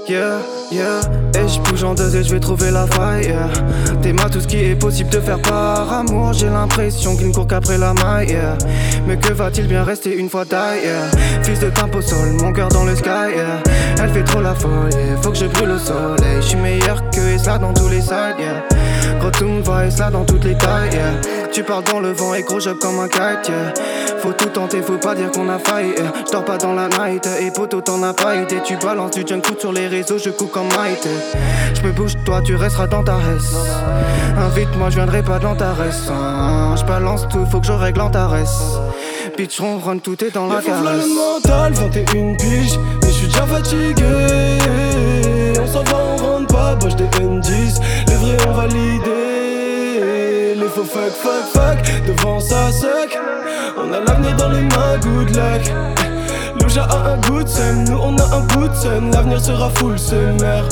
Yeah, yeah, et je bouge en deux et je vais trouver la faille, yeah. T'es ma tout ce qui est possible de faire par amour. J'ai l'impression qu'il ne court qu'après la maille, yeah. Mais que va-t-il bien rester une fois die, yeah. Fils de tempo sol, mon cœur dans le sky, yeah. Elle fait trop la folle, yeah. Faut que je brûle le soleil. Je suis meilleur que Esla dans tous les sides, yeah. Gros tout me va Esla dans toutes les tailles, yeah. Tu pars dans le vent et gros job comme un kite, yeah. Faut tout tenter, faut pas dire qu'on a failli, yeah. J'dors pas dans la night, et poto t'en as pas été. Tu balances du junk food sur les réseaux, je coupe comme Maïté. J'me bouge, toi tu resteras dans ta reste. Invite-moi, je viendrai pas dans ta reste. J'balance tout, faut que je règle en ta reste. Bitch, run, tout est dans la caresse. Là le mental, 21 piges, mais j'suis déjà fatigué. On s'en va, on rentre pas, boche des N10. Les vrais ont validé. Les faux fuck, devant ça sec. On a l'avenir dans les mains, good luck. Louja a un goût de scène, nous on a un bout de scène. L'avenir sera full summer.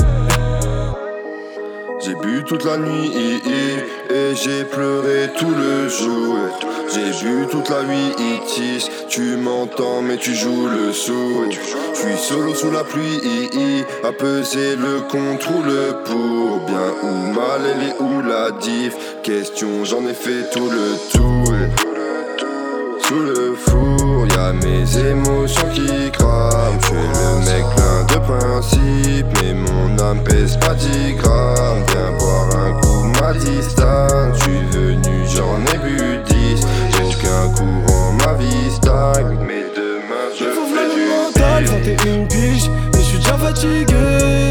J'ai bu toute la nuit et j'ai pleuré tout le jour. J'ai bu toute la nuit, tu m'entends mais tu joues le sourd. J'suis solo sous la pluie, à peser le contre ou le pour. Bien ou mal, elle est où la diff? Question, j'en ai fait tout le tour. Sous le four, y'a mes émotions qui crament. J'suis le mec plein de principes, mais mon âme pèse pas 10 grammes. Viens boire un coup, ma distance. J'suis venu, j'en ai bu 10. J'ai aucun courant, ma vie stagne. Mais demain je fais du mental, 21 piges, mais j'suis déjà fatigué.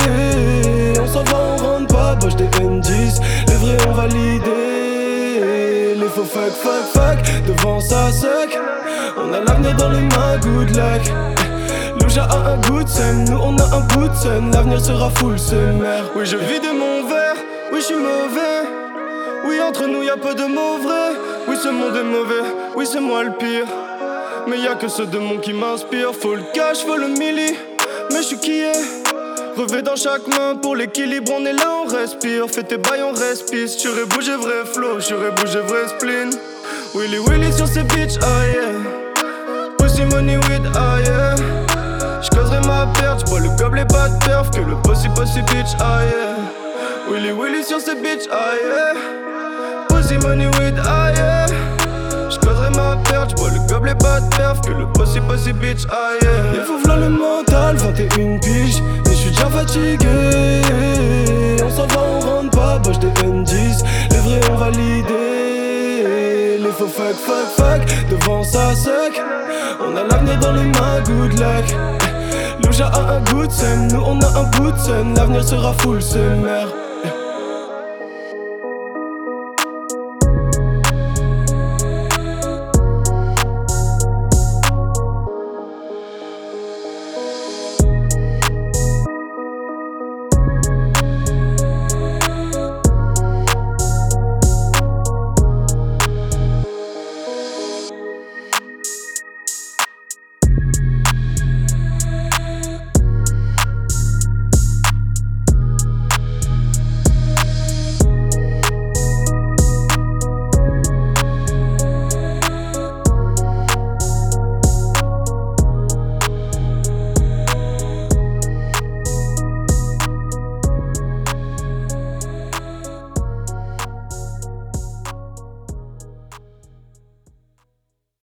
On s'en va, on rentre pas, boche des N10. Les vrais ont validé. Les faux fuck, devant ça sec. On a l'avenir dans les mains, good luck. Louja a un goût de scène, nous on a un bout de scène. L'avenir sera full summer. Oui, je vide mon verre, oui, j'suis mauvais. Oui, entre nous y'a peu de mots vrais. Oui, ce monde est mauvais, oui, c'est moi le pire. Mais y'a que ce démon qui m'inspire. Faut le cash, faut le milli, mais j'suis qui est. Revêt dans chaque main pour l'équilibre, on est là, on respire. Fais tes bails, on respire. J'aurais bougé vrai flow, j'aurais bougé vrai spleen. Willy sur ces bitches, ah yeah. Pussy money with, ah yeah. J'causerai ma perte, j'bois le gobelet pas de perf. Que le pussy bitch, ah yeah. Willy sur ces bitches, ah yeah. Pussy money with, ah yeah. J'causerai ma perte, j'bois le gobelet pas de perf. Que le pussy bitch, ah yeah. Il faut v'là le mental, 21 piges, mais j'suis déjà fatigué. On s'en va, on rentre pas, boche des N10. Les vrais ont validé. Les faux fuck, devant ça sec. On a l'avenir dans les mains, good luck. Louja a un goût de scène, nous on a un bout de scène. L'avenir sera full summer.